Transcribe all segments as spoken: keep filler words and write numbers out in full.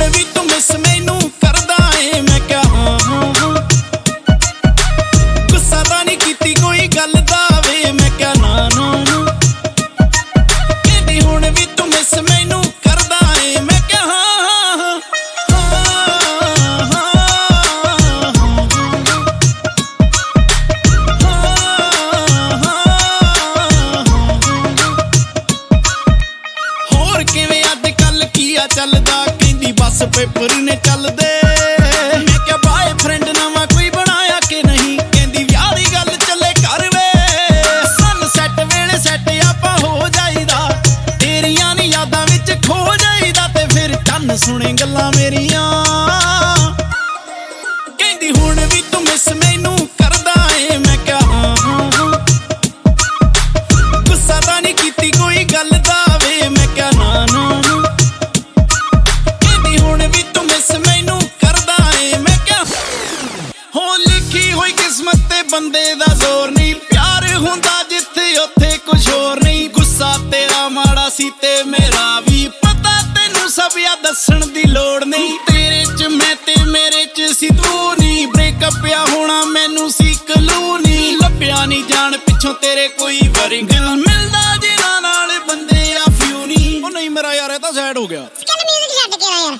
ਵੀ ਤੂੰ ਮਿਸ ਮੈਨੂੰ ਕਰਦਾ ਏ। ਮੈਂ ਕਿਹਾ ਹਾਂ ਹਾਂ ਹਾਂ, ਗੁੱਸਾ ਤਾਂ ਨਹੀਂ ਕੀਤੀ ਕੋਈ ਗੱਲ ਦਾ ਵੇ। ਮੈਂ ਕਿਹਾ ਨਾ ਨਾ ਨਾ, ਕਹਿੰਦੀ ਹੁਣ ਵੀ ਤੂੰ ਮਿਸ ਮੈਨੂੰ ਕਰਦਾ ਏ। ਮੈਂ ਕਿਹਾ ਹਾਂ ਹਾਂ ਚੱਲਦਾ, ਕਹਿੰਦੀ ਬਸ ਪੇਪਰ ਨੇ ਚੱਲਦੇ। ਮੈਂ ਕਿਹਾ ਬਾਏ ਫਰੈਂਡ ਨਵਾਂ ਕੋਈ ਬਣਾਇਆ ਕਿ ਨਹੀਂ, ਕਹਿੰਦੀ ਵਿਆਹ ਦੀ ਗੱਲ ਚੱਲੇ ਕਰ ਵੇ। ਸਨ ਸੈੱਟ ਵੇਲੇ ਸੈੱਟ ਆਪਾਂ ਹੋ ਜਾਈਦਾ, ਤੇਰੀਆਂ ਨੀ ਯਾਦਾਂ ਵਿੱਚ ਖੋ ਜਾਈਦਾ। ਤੇ ਫਿਰ ਕੰਨ ਸੁਣੇ ਗੱਲਾਂ ਮੇਰੀਆਂ, ਕਹਿੰਦੀ ਹੁਣ ਵੀ ਤੂੰ ਮਿਸ ਮੈਨੂੰ ਕਰਦਾ ਏ। ਮੈਂ ਕਿਹਾ ਹਾਂ ਹਾਂ ਹਾਂ, ਗੁੱਸਾ ਤਾਂ ਨਹੀਂ ਕੀਤੀ ਕੋਈ ਗੱਲ ਦਾ ਵੇ। ਮੈਂ ਕਿਹਾ ਨਾ ਨਾ ਨਾ, ਕਿਸਮਤ ਤੇ ਬੰਦੇ ਦਾ ਜ਼ੋਰ ਨਹੀਂ, ਪਿਆਰ ਹੁੰਦਾ ਜਿੱਥੇ ਉੱਥੇ ਕੁਛ ਹੋਰ ਨਹੀਂ। ਗੁੱਸਾ ਤੇਰਾ ਮਾੜਾ ਸੀ ਤੇ ਮੇਰਾ ਵੀ ਪਤਾ, ਤੈਨੂੰ ਸਭ ਆ ਦੱਸਣ ਦੀ ਲੋੜ ਨਹੀਂ। ਤੇਰੇ ਚ ਮੈਂ ਤੇ ਮੇਰੇ ਚ ਸੀ ਤੂੰ ਨੀ, ਬ੍ਰੇਕਅਪ ਆ ਹੋਣਾ ਮੈਨੂੰ ਸੀ ਕਲੂ ਨੀ। ਲੱਭਿਆ ਨੀ ਜਾਣ ਪਿੱਛੋਂ ਤੇਰੇ ਕੋਈ ਵਰਿੰਗਲ, ਮਿਲਦਾ ਜਿਨ੍ਹਾਂ ਨਾਲ ਬੰਦੇ ਆ ਫਿਊ ਨੀ। ਉਹ ਨਹੀਂ ਮੇਰਾ ਯਾਰ ਇਹ ਤਾਂ ਸੈਡ ਹੋ ਗਿਆ। ਛੱਡ ਕੇ ਯਾਰ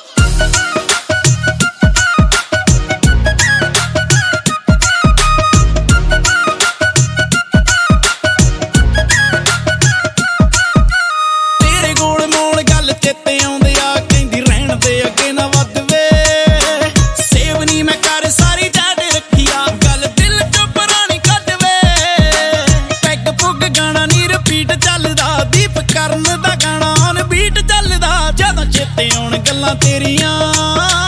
ਚੇਤੇ ਆਉਂਦੇ ਆ, ਕਹਿੰਦੀ ਰਹਿਣ ਦੇ ਅੱਗੇ ਨਾ ਵੱਧ ਵੇ। ਸੇਵ ਨੀ ਮੈਂ ਕਰ ਸਾਰੀ ਚੈਟ ਰੱਖੀ ਆ, ਗੱਲ ਦਿਲ ਚੋਂ ਪੁਰਾਣੀ ਕੱਢ ਵੇ। ਪੈਗ ਪੁੱਗ ਗਾਣਾ ਨੀ ਰਿਪੀਟ ਚੱਲਦਾ, ਦੀਪ ਕਰਨ ਦਾ ਗਾਣਾ ਔਨ ਬੀਟ ਚੱਲਦਾ। ਜਦੋਂ ਚੇਤੇ ਆਉਣ ਗੱਲਾਂ ਤੇਰੀਆਂ